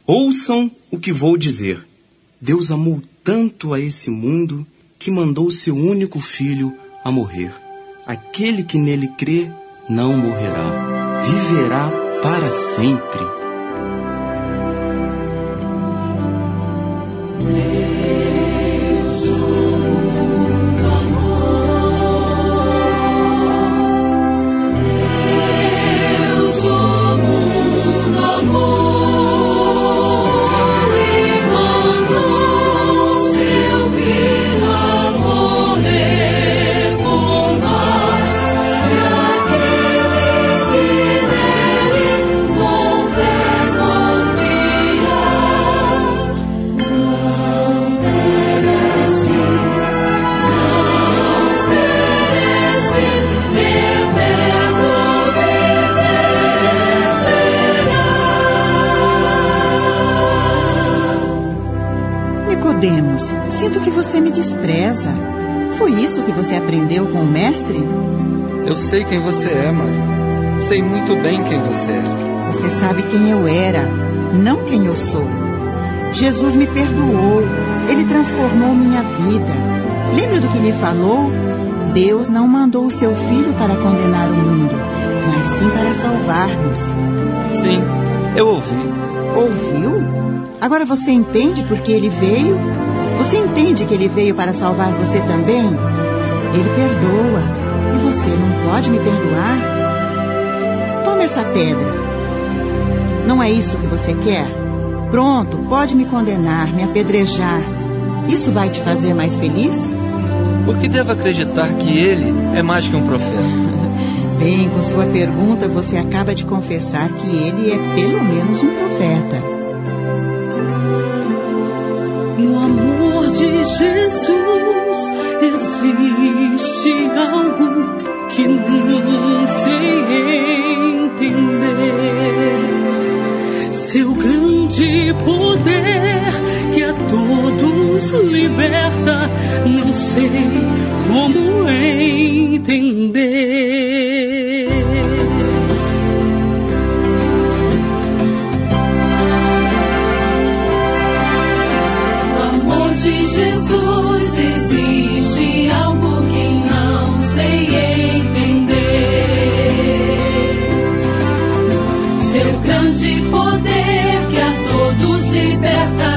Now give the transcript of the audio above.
Ouçam o que vou dizer. Deus amou tanto a esse mundo que mandou seu único filho a morrer. Aquele que nele crê não morrerá, viverá para sempre. Nicodemos, sinto que você me despreza. Foi isso que você aprendeu com o mestre? Eu sei quem você é, Maria. Sei muito bem quem você é. Você sabe quem eu era, não quem eu sou. Jesus me perdoou. Ele transformou minha vida. Lembra do que lhe falou? Deus não mandou o seu filho para condenar o mundo, mas sim para salvar-nos. Sim, eu ouvi. Ouviu? Agora você entende por que ele veio? Você entende que ele veio para salvar você também? Ele perdoa. E você não pode me perdoar? Tome essa pedra. Não é isso que você quer? Pronto, pode me condenar, me apedrejar. Isso vai te fazer mais feliz? Por que devo acreditar que ele é mais que um profeta? Bem, com sua pergunta você acaba de confessar que ele é pelo menos um profeta. No amor de Jesus existe algo que não sei entender. Seu grande poder que a todos liberta, não sei como entender. De Jesus existe algo que não sei entender. Seu grande poder que a todos liberta,